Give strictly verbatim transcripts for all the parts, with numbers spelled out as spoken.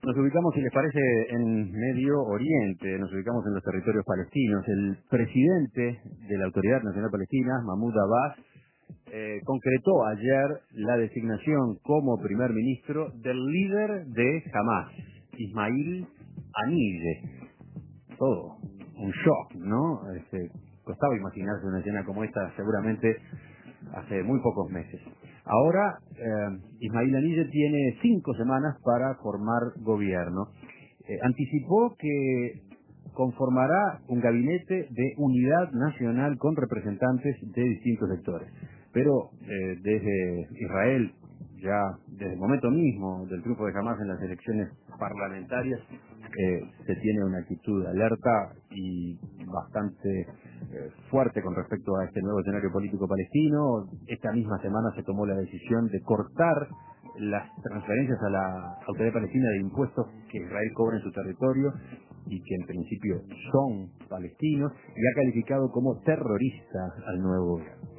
Nos ubicamos, si les parece, en Medio Oriente, nos ubicamos en los territorios palestinos. El presidente de la Autoridad Nacional Palestina, Mahmoud Abbas, eh, concretó ayer la designación como primer ministro del líder de Hamas, Ismail Haniyeh. Todo un shock, ¿no? Este, costaba imaginarse una escena como esta, seguramente hace muy pocos meses. Ahora, eh, Ismail Haniyeh tiene cinco semanas para formar gobierno. Eh, anticipó que conformará un gabinete de unidad nacional con representantes de distintos sectores. Pero eh, desde Israel, ya desde el momento mismo del triunfo de Hamas en las elecciones parlamentarias, eh, se tiene una actitud alerta y bastante eh, fuerte con respecto a este nuevo escenario político palestino. Esta misma semana se tomó la decisión de cortar las transferencias a la Autoridad Palestina de impuestos que Israel cobra en su territorio y que en principio son palestinos, y ha calificado como terrorista al nuevo gobierno.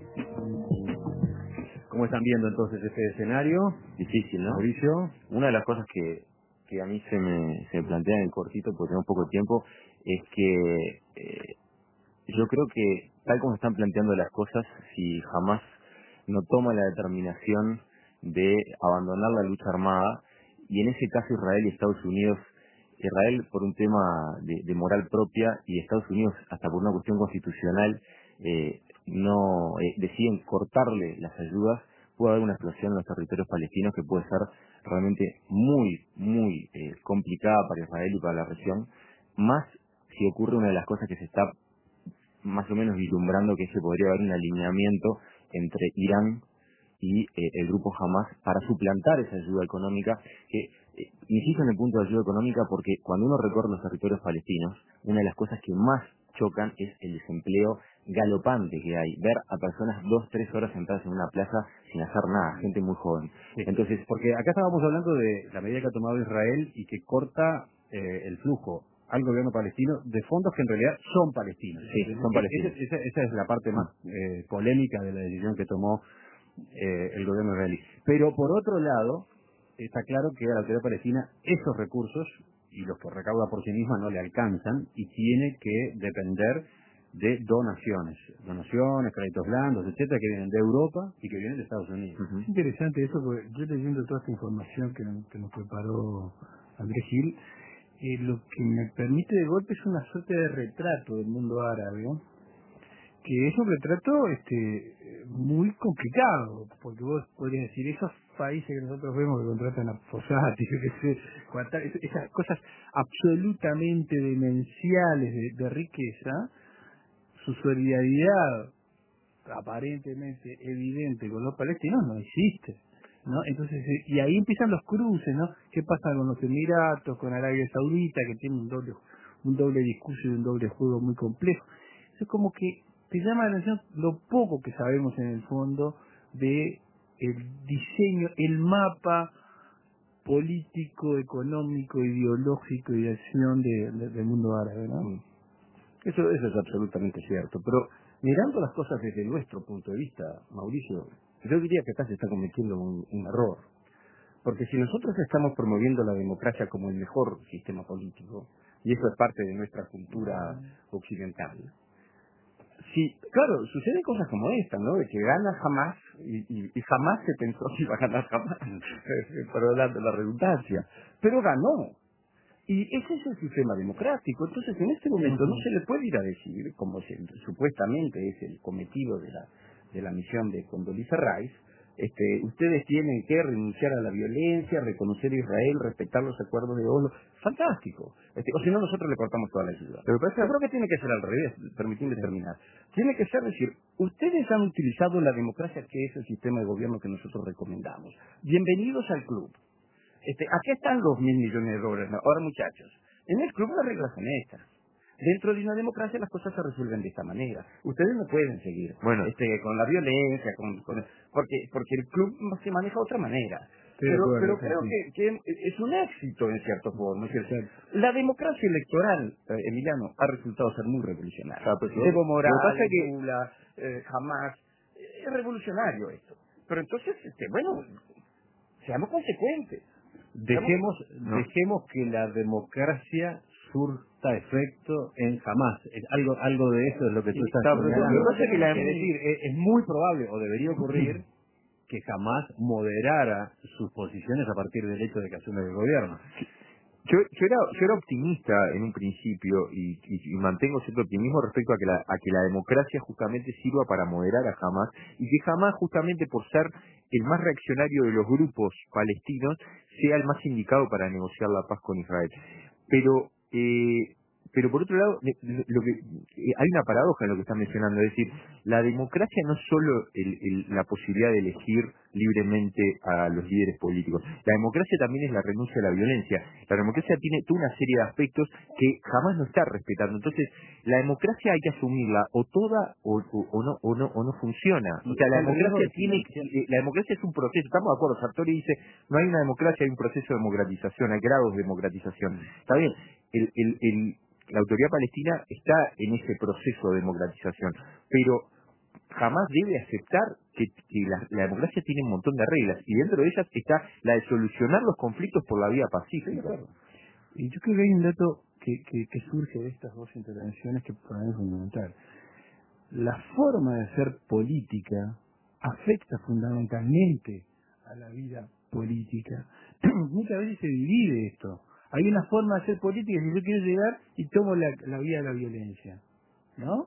¿Cómo están viendo entonces este escenario? Difícil, ¿no? Mauricio. Una de las cosas que, que a mí se me, se me plantea en el cortito, porque tengo poco tiempo, es que eh, yo creo que tal como están planteando las cosas, si jamás no toma la determinación de abandonar la lucha armada, y en ese caso Israel y Estados Unidos, Israel por un tema de, de moral propia y Estados Unidos hasta por una cuestión constitucional, eh, no eh, deciden cortarle las ayudas, puede haber una explosión en los territorios palestinos que puede ser realmente muy, muy eh, complicada para Israel y para la región, más si ocurre una de las cosas que se está más o menos vislumbrando, que se podría haber un alineamiento entre Irán y eh, el grupo Hamas para suplantar esa ayuda económica, que eh, insisto en el punto de ayuda económica porque cuando uno recorre los territorios palestinos, una de las cosas que más chocan es el desempleo galopante que hay, ver a personas dos, tres horas sentadas en una plaza sin hacer nada, gente muy joven. Sí, Entonces, porque acá estábamos hablando de la medida que ha tomado Israel y que corta eh, el flujo al gobierno palestino de fondos que en realidad son palestinos. sí, son palestinos. Esa, esa, esa es la parte más eh, polémica de la decisión que tomó eh, el gobierno israelí. Pero por otro lado, está claro que a la Autoridad Palestina esos recursos y los que recauda por sí misma no le alcanzan y tiene que depender de donaciones, donaciones, créditos blandos, etcétera, que vienen de Europa y que vienen de Estados Unidos. Uh-huh. Es interesante eso, porque yo leyendo toda esta información que, que nos preparó Andrés Gil, eh, lo que me permite de golpe es una suerte de retrato del mundo árabe, ¿no? Que es un retrato este muy complicado, porque vos podrías decir, esos países que nosotros vemos que contratan a Fossati, esas cosas absolutamente demenciales de, de riqueza, su solidaridad aparentemente evidente con los palestinos no existe, ¿no? Entonces, y ahí empiezan los cruces, ¿no? ¿Qué pasa con los Emiratos, con Arabia Saudita, que tiene un doble un doble discurso y un doble juego muy complejo? Eso es como que te llama la atención lo poco que sabemos en el fondo de el diseño, el mapa político, económico, ideológico y de acción de, de, del mundo árabe, ¿no? Mm. Eso, eso es absolutamente cierto, pero mirando las cosas desde nuestro punto de vista, Mauricio, yo diría que acá se está cometiendo un, un error, porque si nosotros estamos promoviendo la democracia como el mejor sistema político, y eso es parte de nuestra cultura occidental, sí, claro, suceden cosas como esta, ¿no? De que gana Hamas, y, y, y jamás se pensó que iba a ganar Hamas, perdonando la redundancia, pero ganó. Y ese es el sistema democrático. Entonces, en este momento no se le puede ir a decir, como se, supuestamente es el cometido de la, de la misión de Condoleezza Rice, este, ustedes tienen que renunciar a la violencia, reconocer a Israel, respetar los acuerdos de Oslo. Fantástico. Este, o si no, nosotros le cortamos toda la ayuda. Pero yo creo que tiene que ser al revés, permitirme terminar. Tiene que ser decir, ustedes han utilizado la democracia que es el sistema de gobierno que nosotros recomendamos. Bienvenidos al club. Este, aquí están los mil millones de dólares. Ahora, muchachos, en el club las reglas son estas. Dentro de una democracia las cosas se resuelven de esta manera. Ustedes no pueden seguir bueno, este, con la violencia, con, con, porque, porque el club se maneja de otra manera. Pero, acuerdo, pero sí, creo sí. que, que es un éxito en cierta forma. Es decir, la democracia electoral, eh, Emiliano, ha resultado ser muy revolucionaria. Ah, pues, Evo Morales, que... Lula, eh, Hamas, eh, es revolucionario esto. Pero entonces, este, bueno, seamos consecuentes. Dejemos, no. dejemos que la democracia surta efecto en Hamás. Es algo, algo de eso es lo que tú estás señalando. Lo que pasa es que la- Es decir, es, es muy probable, o debería ocurrir, que Hamás moderara sus posiciones a partir del hecho de que asume el gobierno. Yo, yo, era, yo era optimista en un principio y, y, y mantengo cierto optimismo respecto a que, la, a que la democracia justamente sirva para moderar a Hamás y que Hamás justamente por ser el más reaccionario de los grupos palestinos sea el más indicado para negociar la paz con Israel. Pero eh, pero por otro lado, lo que, eh, hay una paradoja en lo que está mencionando, es decir, la democracia no es solo el, el, la posibilidad de elegir libremente a los líderes políticos, la democracia también es la renuncia a la violencia. La democracia tiene toda una serie de aspectos que jamás no está respetando. Entonces, la democracia hay que asumirla o toda o, o, o no o no o no funciona. O sea, la democracia tiene eh, la democracia es un proceso. Estamos de acuerdo. Sartori dice no hay una democracia, hay un proceso de democratización, hay grados de democratización. Está bien. El, el, el La autoridad palestina está en ese proceso de democratización, pero jamás debe aceptar que, que la, la democracia tiene un montón de reglas, y dentro de ellas está la de solucionar los conflictos por la vía pacífica. Y yo creo que hay un dato que, que, que surge de estas dos intervenciones que para mí es fundamental. La forma de hacer política afecta fundamentalmente a la vida política. Muchas veces se divide esto. Hay una forma de hacer política que yo quiero llegar y tomo la, la vía de la violencia, ¿no?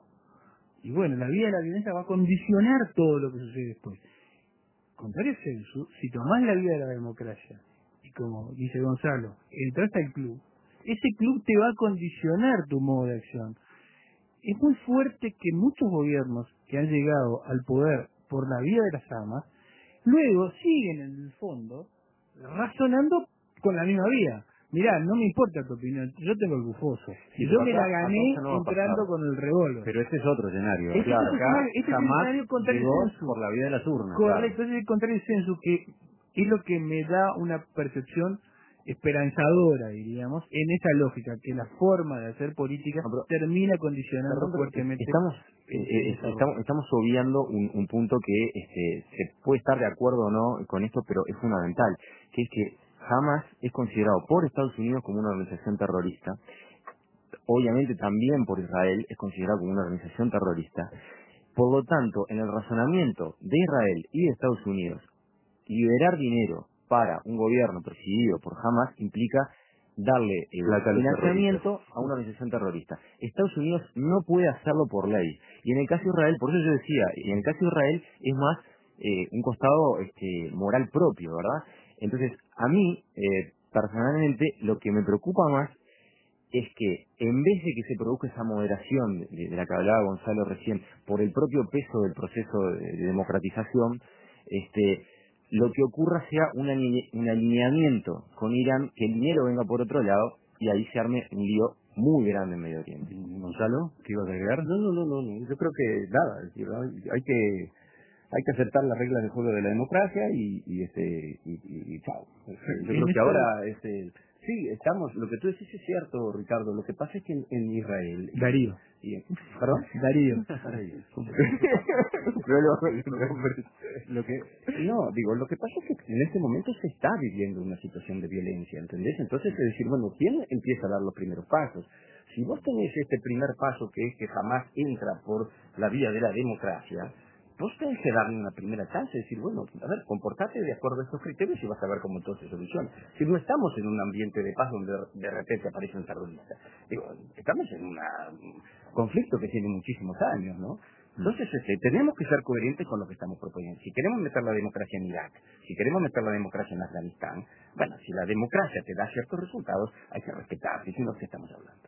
Y bueno, la vía de la violencia va a condicionar todo lo que sucede después. Contrario a eso, si tomás la vía de la democracia, y como dice Gonzalo, entraste al club, ese club te va a condicionar tu modo de acción. Es muy fuerte que muchos gobiernos que han llegado al poder por la vía de las armas, luego siguen en el fondo razonando con la misma vía. Mirá, no me importa tu opinión, yo tengo el bufoso. Sí, yo me acá, la gané no entrando con el revólver. Pero este es otro escenario. Este Claro, es otro acá escenario, este es el jamás escenario contrario llegó al censo. por la vía de las urnas. Correcto, Claro. ese es el contrario al censo, que es lo que me da una percepción esperanzadora, diríamos, en esa lógica, que la forma de hacer política no, pero, termina condicionando perdón, fuertemente. Estamos, eh, eh, estamos, estamos obviando un, un punto que este, se puede estar de acuerdo o no con esto, pero es fundamental, que es que Hamas es considerado por Estados Unidos como una organización terrorista. Obviamente también por Israel es considerado como una organización terrorista. Por lo tanto, en el razonamiento de Israel y de Estados Unidos, liberar dinero para un gobierno presidido por Hamas implica darle el financiamiento a una organización terrorista. Estados Unidos no puede hacerlo por ley. Y en el caso de Israel, por eso yo decía, y en el caso de Israel es más eh, un costado este, moral propio, ¿verdad? Entonces, a mí, eh, personalmente, lo que me preocupa más es que en vez de que se produzca esa moderación de, de la que hablaba Gonzalo recién, por el propio peso del proceso de, de democratización, este, lo que ocurra sea un, aline, un alineamiento con Irán, que el dinero venga por otro lado y ahí se arme un lío muy grande en Medio Oriente. Gonzalo, ¿qué ibas a agregar? No, no, no, no, no. Yo creo que nada, es decir, hay, hay que hay que aceptar las reglas del juego de la democracia y, y este y, y, y chao. Yo creo que ahora este sí, estamos, lo que tú decís es cierto, Ricardo, lo que pasa es que en, en Israel... Darío. Y, y, ¿Perdón? Darío. Darío. Pero lo, lo que No, digo, lo que pasa es que en este momento se está viviendo una situación de violencia, ¿entendés? Entonces es decir, bueno, ¿quién empieza a dar los primeros pasos? Si vos tenés este primer paso que es que jamás entra por la vía de la democracia, vos tenés que darle una primera chance, decir, bueno, a ver, comportate de acuerdo a estos criterios y vas a ver cómo todo se soluciona. Si no estamos en un ambiente de paz donde de repente aparece un terrorista, digo, estamos en un conflicto que tiene muchísimos años, ¿no? Entonces, este, tenemos que ser coherentes con lo que estamos proponiendo. Si queremos meter la democracia en Irak, si queremos meter la democracia en Afganistán, bueno, si la democracia te da ciertos resultados, hay que respetar, si no, ¿de qué estamos hablando?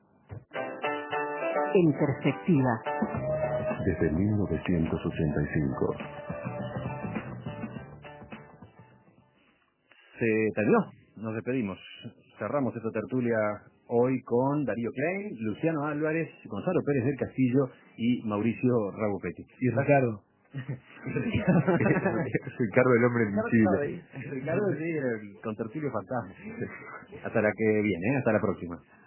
En perspectiva. Desde mil novecientos ochenta y cinco. Se terminó, nos despedimos. Cerramos esta tertulia hoy con Darío Klein, Luciano Álvarez, Gonzalo Pérez del Castillo y Mauricio Rabupetti. Y Ricardo. Ricardo, el hombre invisible. Ricardo, sí, el contertulio fantasma. Hasta la que viene, ¿eh? Hasta la próxima.